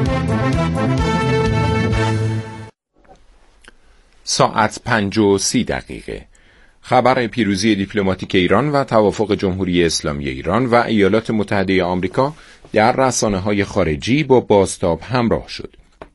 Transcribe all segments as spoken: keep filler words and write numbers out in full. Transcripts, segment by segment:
ساعت پنج و سی دقیقه. خبر پیروزی دیپلماتیک ایران و توافق جمهوری اسلامی ایران و ایالات متحده آمریکا در رسانه‌های خارجی با بازتاب همراه شد.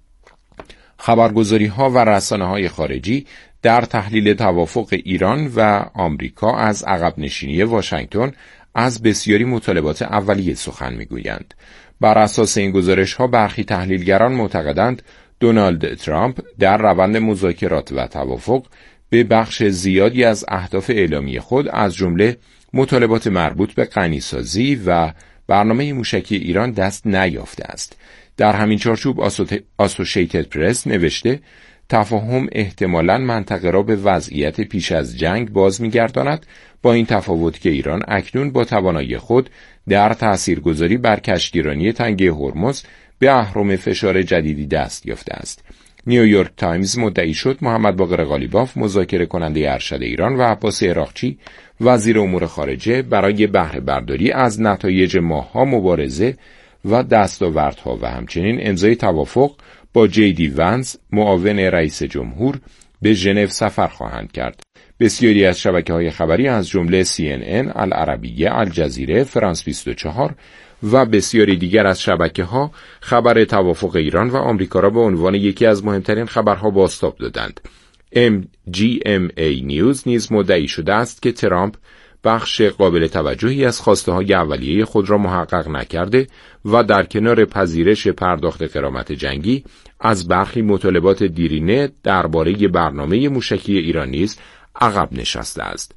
خبرگزاری‌ها و رسانه‌های خارجی در تحلیل توافق ایران و آمریکا از عقب نشینی واشنگتن از بسیاری مطالبات اولیه سخن می‌گویند. بر اساس این گزارش‌ها برخی تحلیلگران معتقدند دونالد ترامپ در روند مذاکرات و توافق به بخش زیادی از اهداف اعلامی خود از جمله مطالبات مربوط به غنیسازی و برنامه موشکی ایران دست نیافته است. در همین چارچوب آسوشیتد پرس نوشته تفاهم احتمالاً منطقه را به وضعیت پیش از جنگ باز می‌گرداند، با این تفاوت که ایران اکنون با توانایی خود در تاثیرگذاری بر کشتیرانی تنگه هرمز به اهرم فشار جدیدی دست یافته است. نیویورک تایمز مدعی شد محمد باقر قالیباف مذاکره کننده ارشد ایران و عباس عراقچی وزیر امور خارجه برای بهره برداری از نتایج ماه‌ها مبارزه و دستاوردها و همچنین امضای توافق با جی دی ونس معاون رئیس جمهور به ژنو سفر خواهند کرد. بسیاری از شبکه‌های خبری از جمله سی ان ان، العربیه، الجزیره، فرانس بیست و چهار و بسیاری دیگر از شبکه‌ها خبر توافق ایران و آمریکا را به عنوان یکی از مهمترین خبرها بازتاب دادند. ام جی ام ای نیوز نیز مدعی شده است که ترامپ بخش قابل توجهی از خواسته‌های اولیه خود را محقق نکرده و در کنار پذیرش پرداخت غرامت جنگی از برخی مطالبات دیرینه درباره برنامه موشکی ایران نیز عقب نشسته است.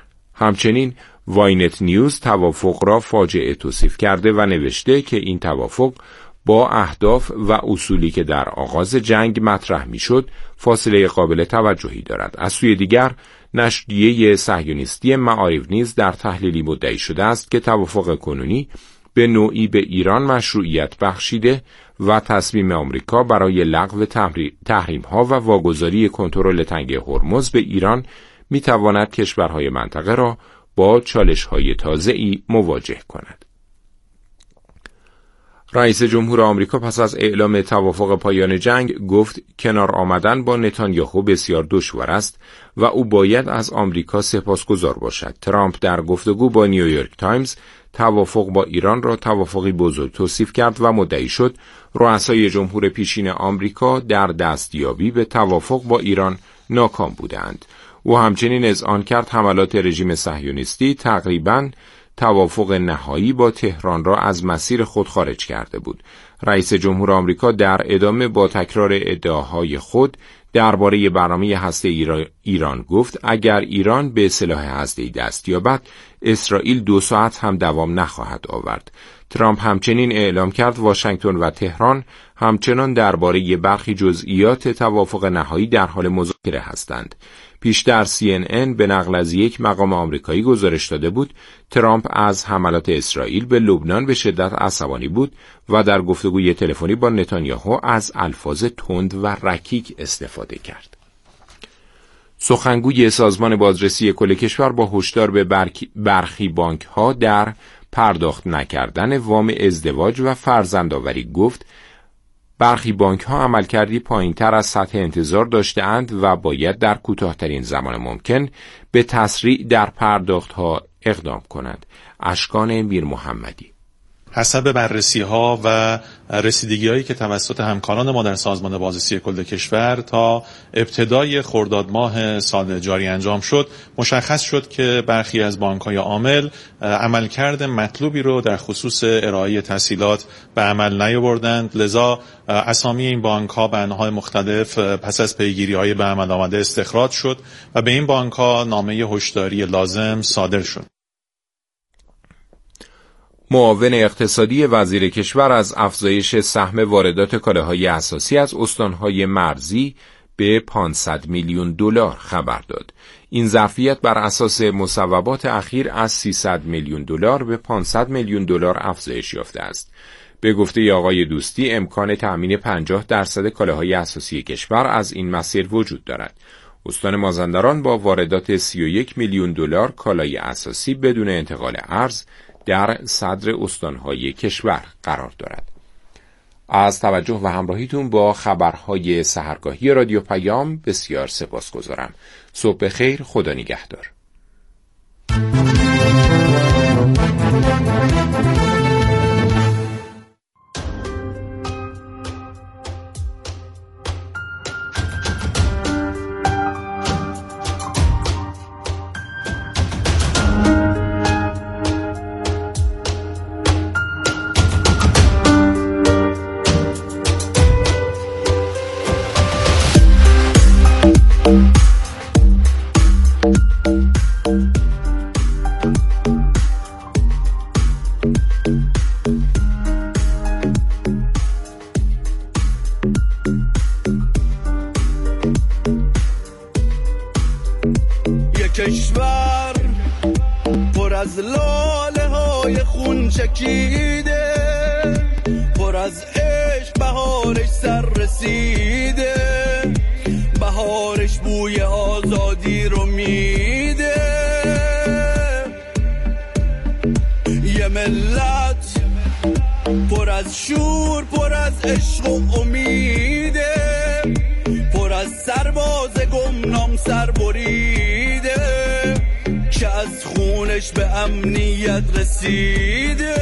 همچنین واینت نیوز توافق را فاجعه توصیف کرده و نوشته که این توافق با اهداف و اصولی که در آغاز جنگ مطرح میشد فاصله قابل توجهی دارد. از سوی دیگر نشریه صهیونیستی معارف نیز در تحلیلی مدعی شده است که توافق کنونی به نوعی به ایران مشروعیت بخشیده و تصمیم آمریکا برای لغو تحریم‌ها و واگذاری کنترل تنگه هرمز به ایران میتواند کشورهای منطقه را با چالش‌های تازه‌ای مواجه کند. رئیس جمهور آمریکا پس از اعلام توافق پایان جنگ گفت کنار آمدن با نتانیاهو بسیار دشوار است و او باید از آمریکا سپاسگزار باشد. ترامپ در گفتگو با نیویورک تایمز توافق با ایران را توافقی بزرگ توصیف کرد و مدعی شد رؤسای جمهور پیشین آمریکا در دستیابی به توافق با ایران ناکام بودند. او همچنین اذعان کرد حملات رژیم صهیونیستی تقریباً توافق نهایی با تهران را از مسیر خود خارج کرده بود. رئیس جمهور آمریکا در ادامه با تکرار ادعاهای خود درباره برنامه هسته‌ای ایران گفت اگر ایران به سلاح هسته‌ای دست یابد اسرائیل دو ساعت هم دوام نخواهد آورد. ترامپ همچنین اعلام کرد واشنگتن و تهران همچنان درباره برخی جزئیات توافق نهایی در حال مذاکره هستند. پیشتر سی ان ان به نقل از یک مقام آمریکایی گزارش داده بود ترامپ از حملات اسرائیل به لبنان به شدت عصبانی بود و در گفتگوی تلفنی با نتانیاهو از الفاظ تند و رکیک استفاده کرد. سخنگوی سازمان بازرسی کل کشور با هشدار به برخی بانک‌ها در پرداخت نکردن وام ازدواج و فرزندآوری گفت برخی بانک‌ها عملکردی پایین‌تر از سطح انتظار داشته‌اند و باید در کوتاه‌ترین زمان ممکن به تسریع در پرداخت‌ها اقدام کنند. اشکان میر محمدی. حسب بررسی‌ها و رسیدگی‌هایی که توسط همکاران ما در سازمان بازرسی کل کشور تا ابتدای خرداد ماه سال جاری انجام شد، مشخص شد که برخی از بانک‌های عامل عملکرد مطلوبی رو در خصوص ارائه تسهیلات به عمل نیاوردند. لذا اسامی این بانک‌ها به انواع مختلف پس از پیگیری‌های به عمل آمده استخراج شد و به این بانک‌ها نامه هشداری لازم صادر شد. معاون اقتصادی وزیر کشور از افزایش سهم واردات کالاهای اساسی از استانهای مرزی به پانصد میلیون دلار خبر داد. این ظرفیت بر اساس مصوبات اخیر از سیصد میلیون دلار به پانصد میلیون دلار افزایش یافته است. به گفته آقای دوستی امکان تأمین پنجاه درصد کالاهای اساسی کشور از این مسیر وجود دارد. استان مازندران با واردات سی و یک میلیون دلار کالای اساسی بدون انتقال ارز در صدر استانهای کشور قرار دارد. از توجه و همراهیتون با خبرهای سحرگاهی رادیو پیام بسیار سپاسگزارم. صبح بخیر، خدا نگهدار. کشور پر از لاله های خون چکیده، پر از عشق بهارش سر رسیده، بهارش بوی آزادی رو میده. یه ملت پر از شور، پر از عشق و امیده، پر از سرباز گمنام سر بریده که از خونش به امنیت رسیده.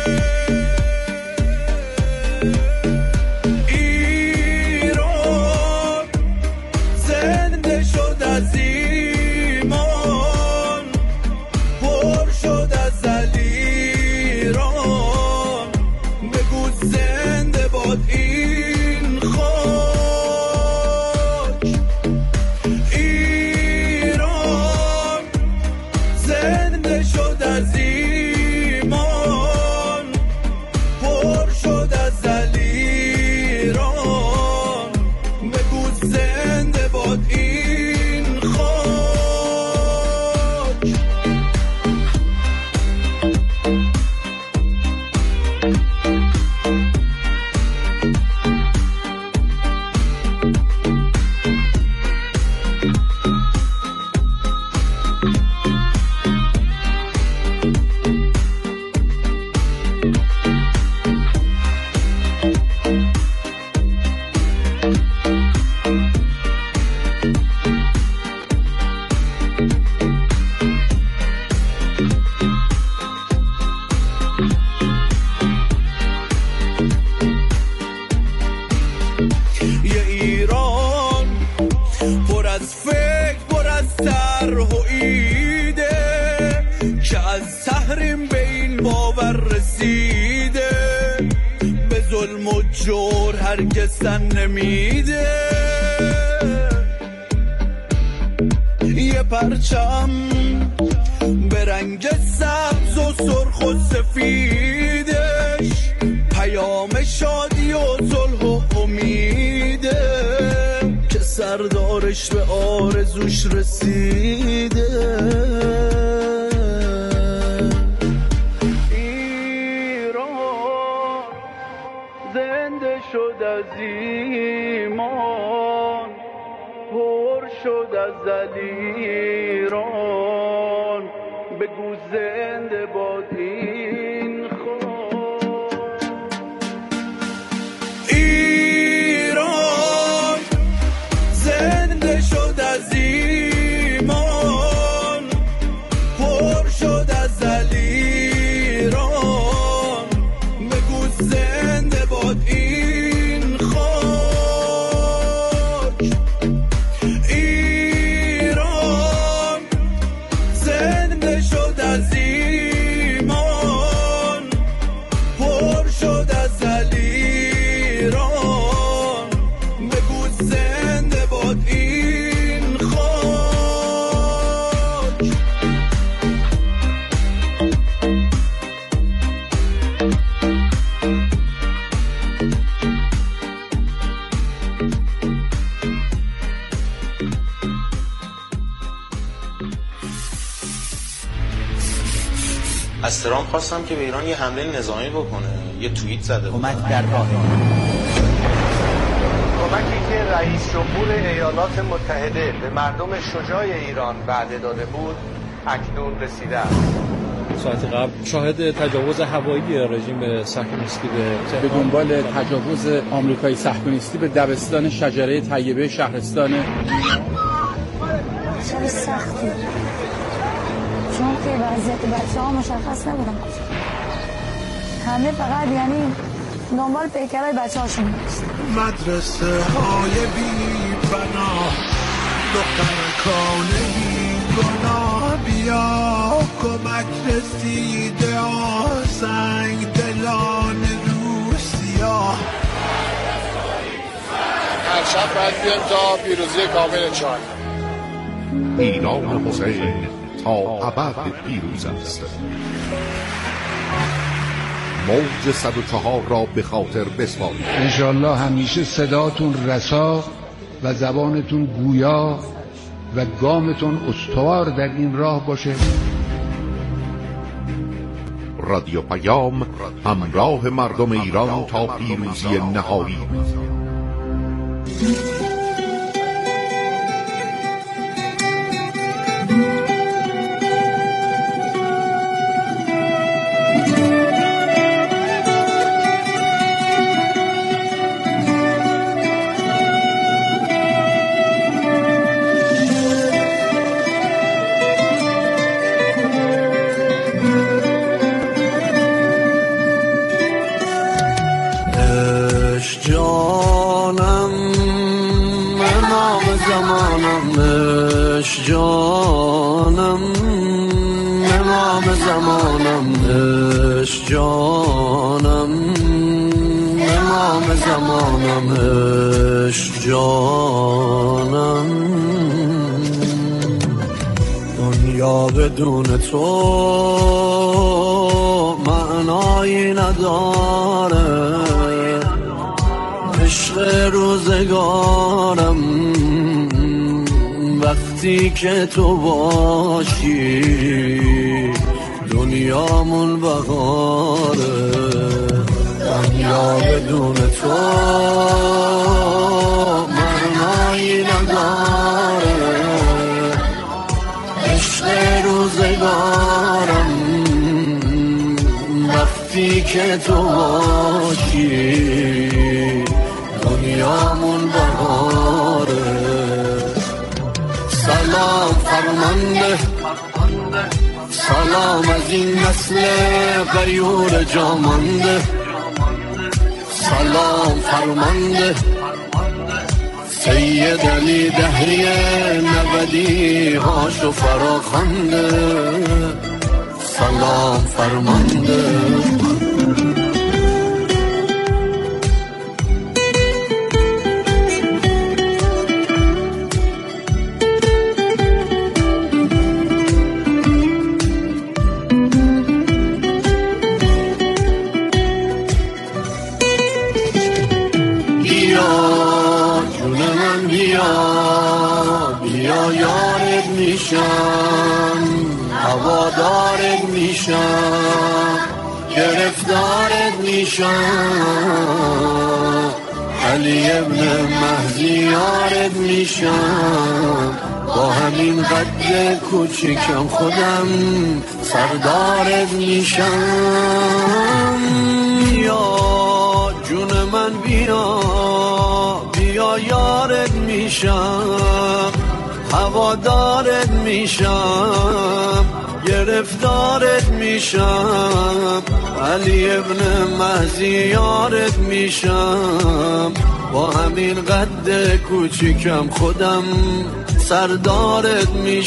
ایران زنده شد از ایمان، پر شد از علیران، بگو زنده باد این خاک. ایران زنده شد از ایمان، پر شد از علیران، بگو زنده باد این خاک. یه ایران پر از فکر، پر از طرح و ایده که از تحریم به این باور رسیده، به ظلم و جور هرگز تن نمیده. یه پرچم به رنگ سبز و سرخ و سفیدش، پیام شادی و صلح و امیده که سردارش به آرزوش رسیده. ایران زنده شد از ایمان، پر شد از علیران، بگو زنده باد این خاک. ایران زنده شد از ایمان، پر شد از علیران، بگو زنده باد این خاک. ایران زنده شد از ایمان، پر شد از علیران، بگو زنده باد این خاک. از ترامپ خواستم که به ایران یه حمله نظامی بکنه، یه توییت زده بود. کمک در راه. کمکی که رئیس جمهور ایالات متحده به مردم شجاع ایران وعده داده بود اکنون رسیده است. ساعت قبل شاهد تجاوز هوایی رژیم صهیونیستی به به دنبال تجاوز آمریکایی صهیونیستی به دبستان شجره طیبه شهرستان. چه سختی، چون که وضعیت بچه‌ها مشخص نبودن کجا. همه فقط یعنی دنبال پیکرهای بچه‌هاشون می‌گشتن. مدرسه های بی پناه، دخترکان بی گناه، بیا کمک رسیده آسنگ دلان روسیا. هر شب باید بیان تا پیروزی کامل انشاء ایران حسین تا ابد پیروز است. موج صد و چهار را به خاطر بسپارید. انشالله همیشه صداتون رسا و زبانتون گویا و گامتون استوار در این راه باشه. رادیو پیام، همراه مردم ایران تا پیروزی نهایی. جانم امام زمانم، عشق جانم امام زمانم، عشق جانم. دنیا بدون تو معنایی نداره، عشق روزگارم وقتی که تو باشی دنیامون بهاره. دنیا بدون تو معنایی نداره، عشق روزگارم وقتی که تو باشی دنیامون بهاره. سلام فرمانده، سلام از این نسل غیور جامانده، سلام فرمانده سید علی دهری نبدی هاشو فراخنده، سلام فرمانده. هوادارت میشم، گرفتارت میشم، علی ابن مهدی یارت میشم، با همین قد کوچیکم خودم سردارت میشم. یا جون من بیا بیا یارت میشم، هوادارت میشم، گرفتارت میشم، علی ابن مهدی یارت میشم، با همین قد کوچیکم خودم سردارت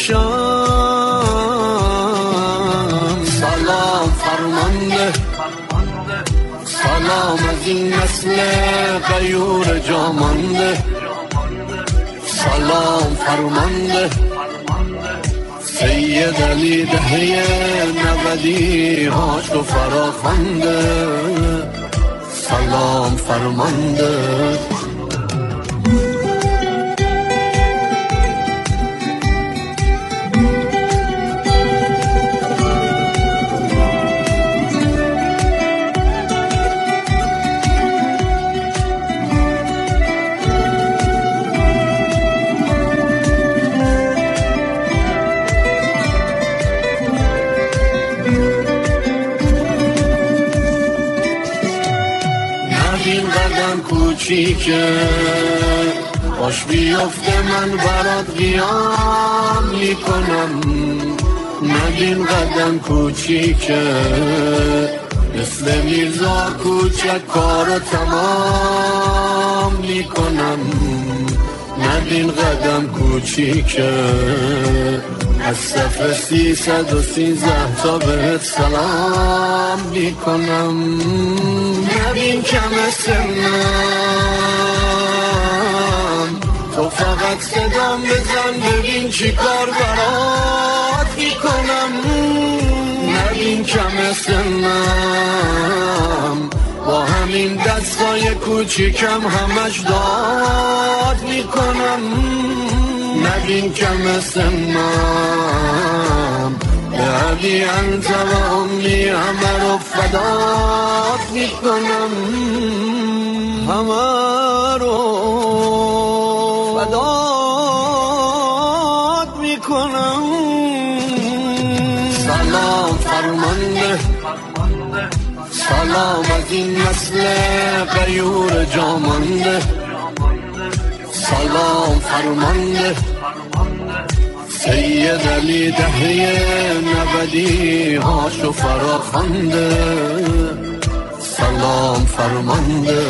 میشم. سلام فرمانده، سلام از این نسل غیور جامانده، سلام فرمانده سید علی دهری نبدی هاشو فراخنده، سلام فرمانده. you. کوچیکه باش بیفته من برات قیام میکنم ندین قدم کوچیکه مثل میرزا کوچک کارو تمام میکنم ندین قدم کوچیکه از صفر سیصد و سیزده تا بهت سلام میکنم نبین کم سنم تو فقط صدام بزن ببین چی کار برات میکنم نبین کم سنم با همین دستای کوچیکم همش داد میکنم نبین کم سنم به علی انت و امی همه رو فدات میکنم همه رو فدات میکنم سلام فرمانده سلام از این نسل غیور جامانده سلام فرمانده سید علی دهه نودی هاشو فراخوانده سلام فرمانده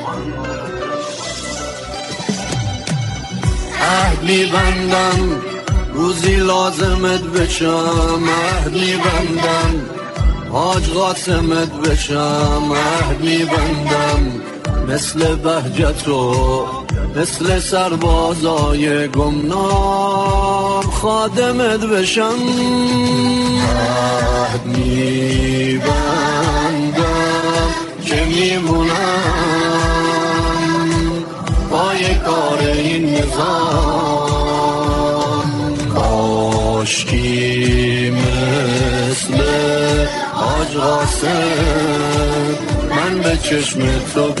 عهد می‌بندم روزی لازمت بشم عهد می‌بندم حاج قاسمت بشم عهد می‌بندم مثل بهجتو مثل سربازای گمنام خادمت بشم عهد می‌بندم که میمونم پای کار این نظام کاشکی مثل حاج قاسم من به چشم تو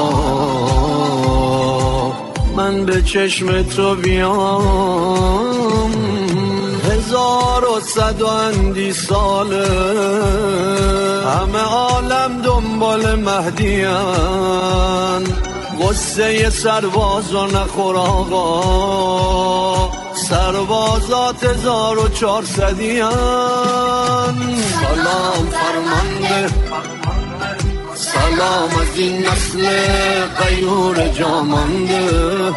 بیام من به چشم تو بیام هزار و صد و اندی ساله همه عالم دنبال مهدیان غصه سرباز و نخور آقا سربازات هزار و چهارصدیان سلام فرمانده سلام از این نسل غیور جامانده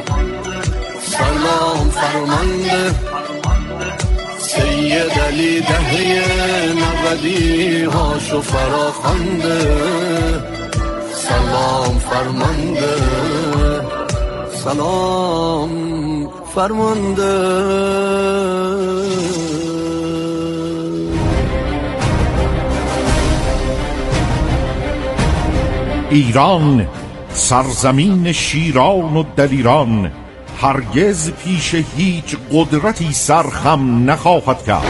سلام فرمانده سید علی دهه نودی هاشو فراخوانده سلام فرمانده سلام فرمانده ایران سرزمین شیران و دلیران هرگز پیش هیچ قدرتی سرخم نخواهد کرد.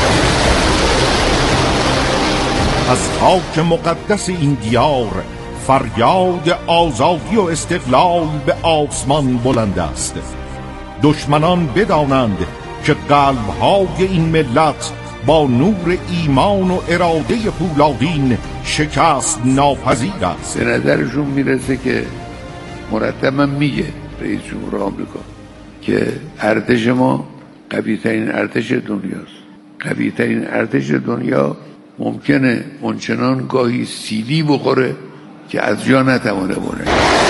از خاک مقدس این دیار فریاد آزادی و استقلال به آسمان بلند است. دشمنان بدانند که قلب‌های این ملت با نور ایمان و اراده پولادین شکست ناپذیر است. به نظرشون میرسه که مرتبا میگه رئیس جمهور آمریکا که ارتش ما قوی ترین ارتش دنیاست. قوی ترین ارتش دنیا ممکنه اونچنان گاهی سیلی بخوره که از جا نتوانه بره.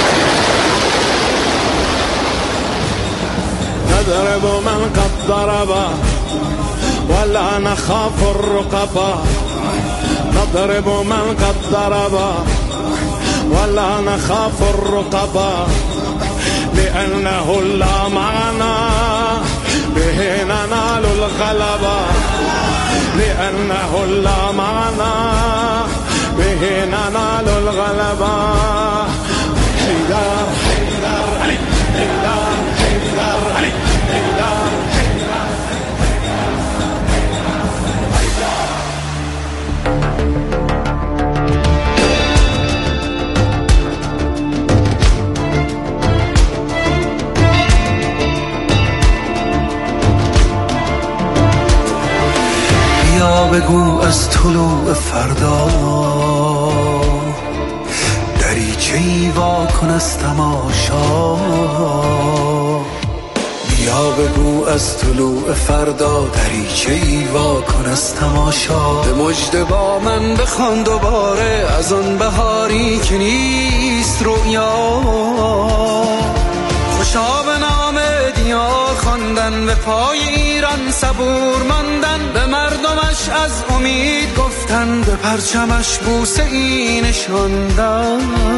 نضرب من قد ضرب ولا نخاف الرقبا نضرب من قد ضرب ولا نخاف الرقبا لأنه لا معنا به ننال الغلبة لأنه لا معنا به ننال الغلبة حيدر حيدر علي حيدر حيدر علي حيدر یا بگو از طلوع فردا دریچه‌ای وا کن از تماشا، بیا بگو از طلوع فردا دریچه ای وا کن از تماشا. به مژده با من بخوان دوباره از آن بهاری که نیست رویا، خوشا به نام دیا خواندن، به پای ایران صبور ماندن، به مردمش از امید گفتن، به پرچمش بوسه ای نشاندن.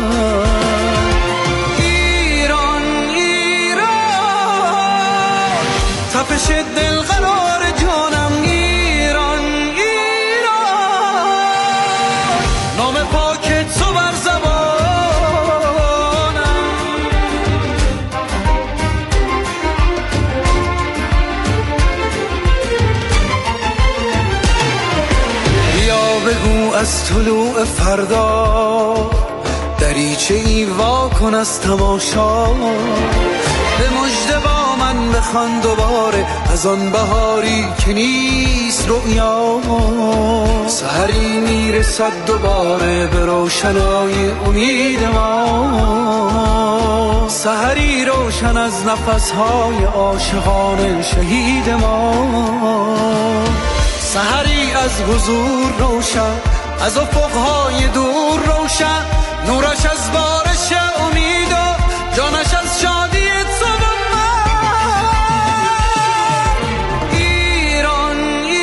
ایران ایران تپش دل قرار جانم، ایران ایران نام پاکت تو بر زبانم. بگو از طلوع فردا دریچه ای وا کن از تماشا، به مژده با من بخوان دوباره از آن بهاری که نیست رویا. سحری میرسد دوباره به روشنای امید ما، سحری روشن از نفسهای عاشقان شهید ما، سحری از حضور روشن، از افقهای دور روشن، نورش از بارش امید و جانش از شادی تو و من. ایران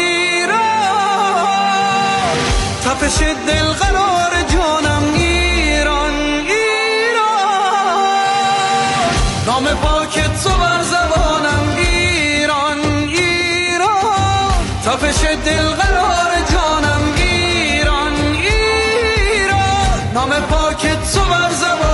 ایران تپش دل قرار جانم، ایران ایران نام پاکت تو بر زبانم، ایران ایران تپش دل قرار جانم، ایران ایران نام پاکت تو بر زبانم.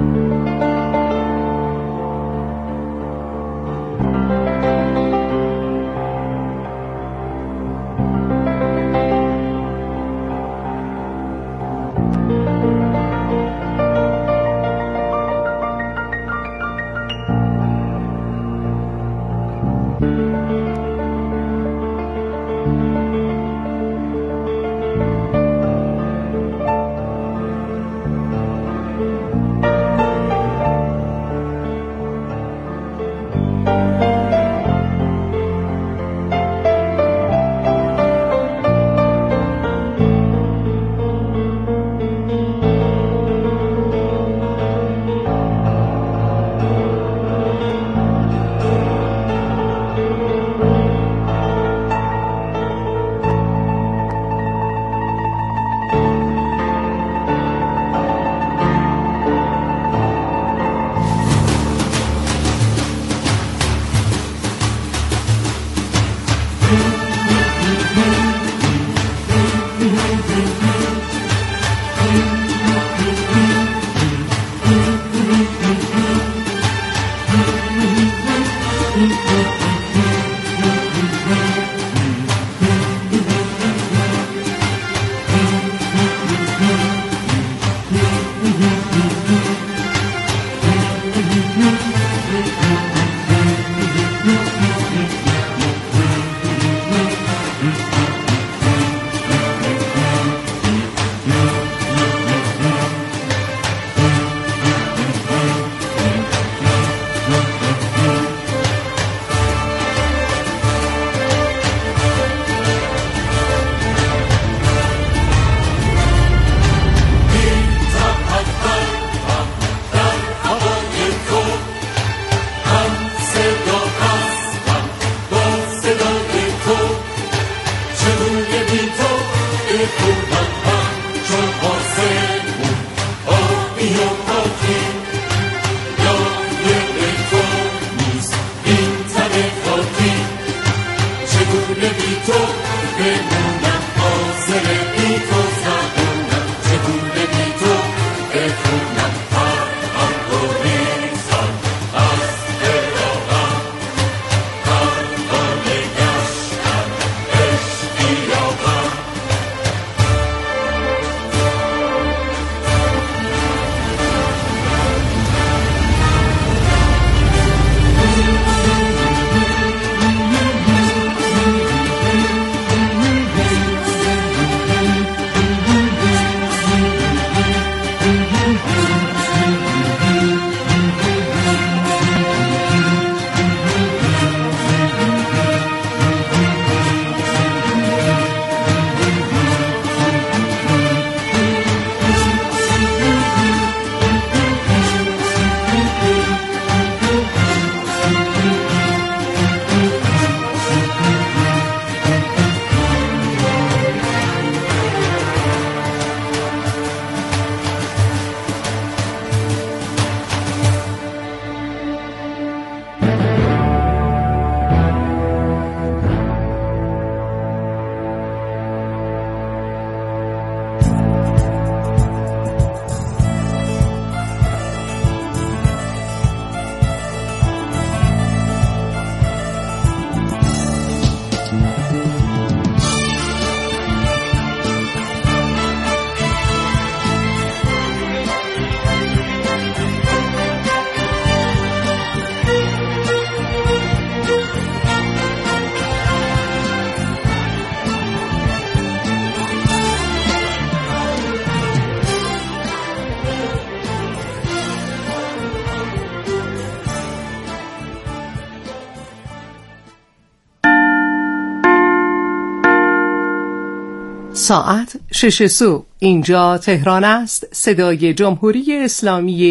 ساعت شش صبح. اینجا تهران است. صدای جمهوری اسلامی